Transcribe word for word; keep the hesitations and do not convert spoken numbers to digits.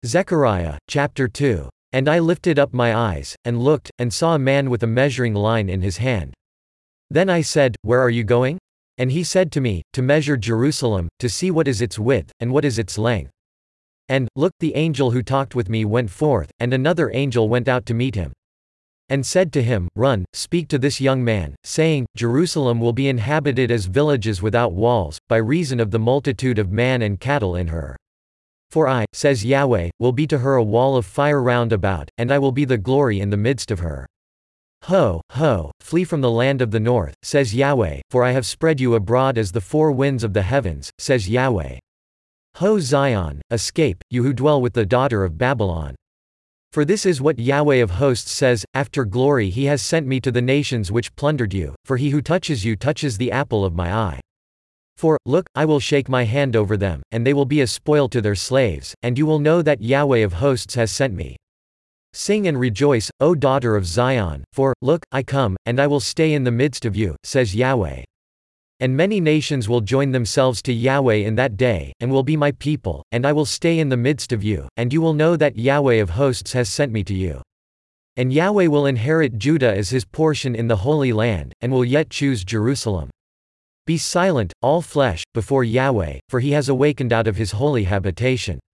Zechariah, chapter two. And I lifted up my eyes, and looked, and saw a man with a measuring line in his hand. Then I said, Where are you going? And he said to me, To measure Jerusalem, to see what is its width, and what is its length. And, look, the angel who talked with me went forth, and another angel went out to meet him. And said to him, Run, speak to this young man, saying, Jerusalem will be inhabited as villages without walls, by reason of the multitude of man and cattle in her. For I, says Yahweh, will be to her a wall of fire round about, and I will be the glory in the midst of her. Ho, ho, flee from the land of the north, says Yahweh, for I have spread you abroad as the four winds of the heavens, says Yahweh. Ho Zion, escape, you who dwell with the daughter of Babylon. For this is what Yahweh of hosts says, After glory he has sent me to the nations which plundered you, for he who touches you touches the apple of my eye. For, look, I will shake my hand over them, and they will be a spoil to their slaves, and you will know that Yahweh of hosts has sent me. Sing and rejoice, O daughter of Zion, for, look, I come, and I will stay in the midst of you, says Yahweh. And many nations will join themselves to Yahweh in that day, and will be my people, and I will stay in the midst of you, and you will know that Yahweh of hosts has sent me to you. And Yahweh will inherit Judah as his portion in the Holy Land, and will yet choose Jerusalem. Be silent, all flesh, before Yahweh, for he has awakened out of his holy habitation.